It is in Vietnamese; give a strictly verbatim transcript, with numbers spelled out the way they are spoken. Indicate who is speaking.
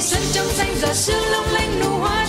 Speaker 1: xuân trong xanh giọt sương long lanh nụ hoa